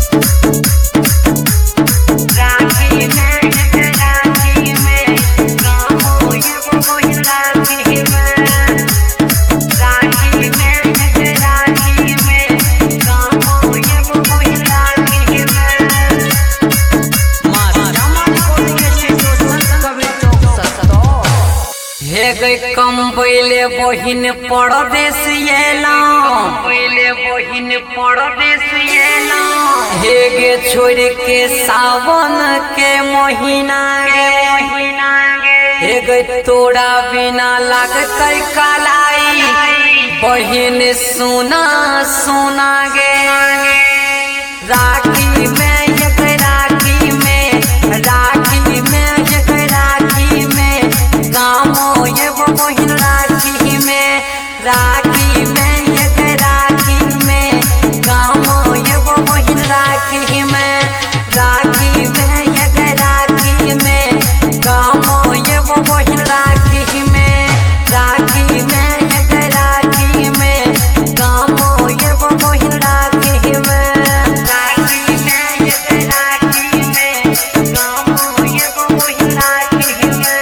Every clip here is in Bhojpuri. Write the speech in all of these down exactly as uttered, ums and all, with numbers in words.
कम पहले बहिन परदेश पहले बहिन परदेश हे गे छोड़ के सावन के महीना गे महीना हे गे तोड़ा बिना लगत कलाई बहिन सुना सुना गे राखी में एक राखी में राखी में एक राखी में गाँव ये वो बहिन राखी में राखी में एक राखी में गाँव ये वो बहिन राखी में राखी में एक राखी में गाँव ये वो बहिन राखी में राखी में एक राखी में गाँव ये वो बहिन राखी में राखी में एक राखी में गाँव ये वो बहिन राखी में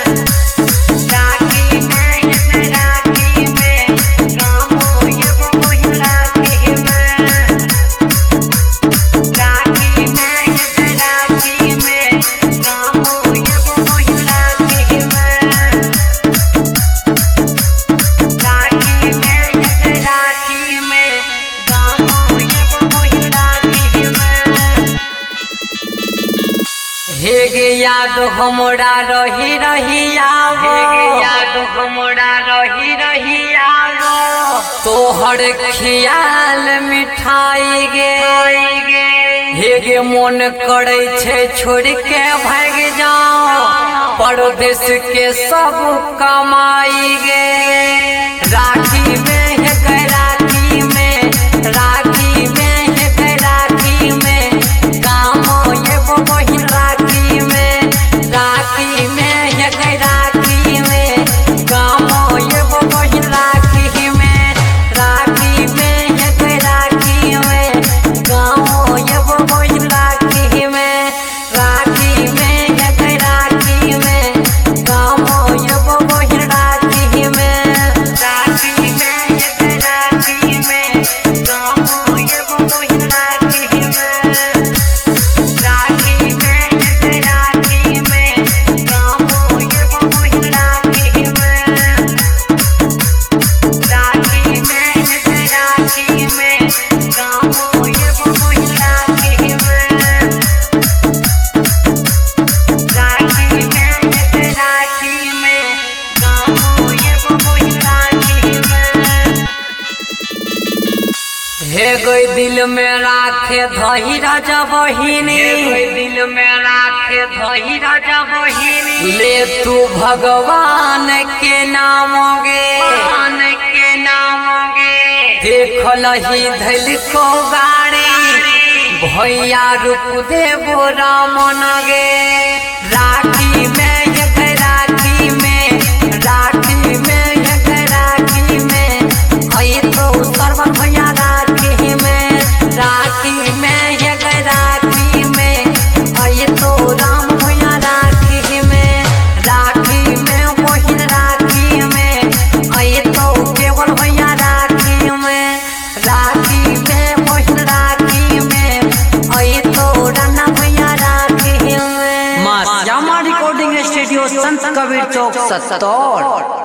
हे गे याद हमरा रही रही आवो हे गे याद हमरा रही रही आवो तोहर ख्याल मिठाई गे हे गे मन करे छे छोड़ के भाग जाओ परदेश के सब कमाई गे राखी में एक राखी में राखी में एक राखी में गाँव ये वो बहिन राखी में राखी में एक राखी में गाँव ये वो बहिन राखी में राखी में एक राखी में गाँव ये वो बहिन राखी में राखी में एक राखी में गाँव ये वो बहिन राखी में राखी में एक राखी में गाँव ये वो बहिन राखी में राखी में एक राखी में गाँव ये वो बहिन राखी में राखी में एक राखी में गाँव ये वो बहिन राखी में राखी में एक राखी में गाँव ये वो बहिन राखी में हे गई दिल में राखे धही राजा बहिनी दिल में राखे धही राजा बहिनी ले तू भगवान के नाम गे भगवान के नाम गे देख लही धैल को गाड़ी भैया रूप देवो रामन गे राखी में एक राखी में राखी में एक राखी में आई तो सर्वन भैया राखी में राखी में एक राखी में आई तो राम भैया राखी में राखी में बहिन राखी में आई तो केवल भैया राखी में राखी में बहिन राखी में आई तो राना भैया राखी में मां श्यामा रिकॉर्डिंग स्टूडियो संत कबीर चौक सत्तौर।